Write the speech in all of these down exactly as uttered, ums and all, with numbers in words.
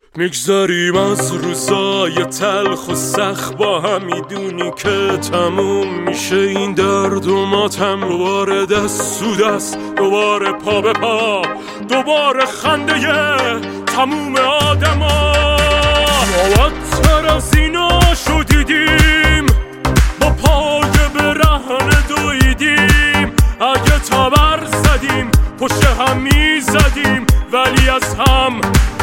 میگذاریم از روزای تلخ و سخت با هم، میدونی که تموم میشه این درد و ماتم. دوباره دست تو دست، دوباره پا به پا، دوباره خنده تموم آدما. معطر از اینا شدیدیم، با پای برهنه دویدیم. اگه تبر زدیم پشت هم میزدیم، ولی از هم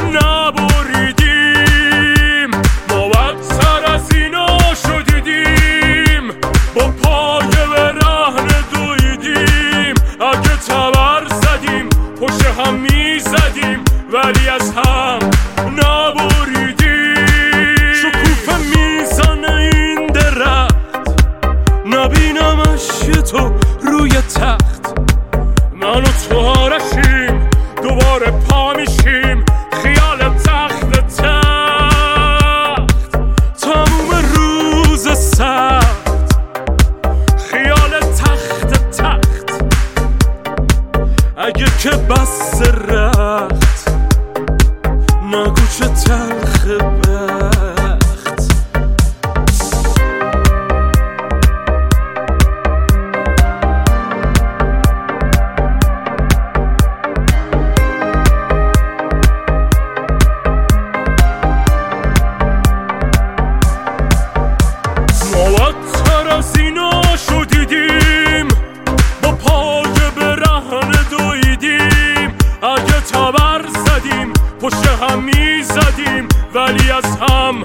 نبریدیم. معطر از اینا شدیدیم، با پای برهنه دویدیم. اگه تبر زدیم پشت هم میزدیم، ولی از هم نبریدیم. شکوفه میزنه این درخت، نبینمش یه تو روی تخت. من و تو آرشیم، دوباره پا میشیم، خیال تخت تخت. تموم روز سخت، خیال تخت تخت. اگه که بس رخت، نگو چه تلخ بخت. معطر از اینا شدیدیم، با پای برهنه دویدیم. اگه تبر زدیم پشت هم میزدیم، ولی از هم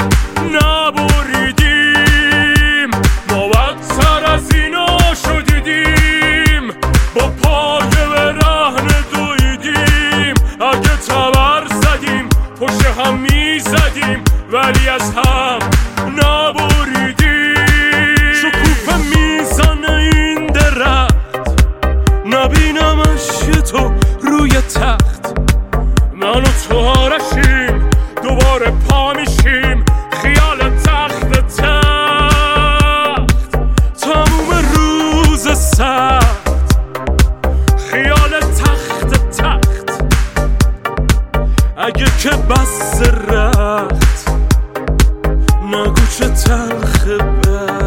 نبریدیم. معطر از اینا شدیدیم، با پای برهنه دویدیم. اگه تبر زدیم پشت هم میزدیم، ولی از هم نبریدیم. شکوفه میزنه این درخت، نبینمش یه تو روی تخت. من و تو آرشیم، دوباره پا میشیم، خیال تخت تخت. تموم روز سخت، خیال تخت تخت. اگه که بس رخت، نگو چه تلخ بخت.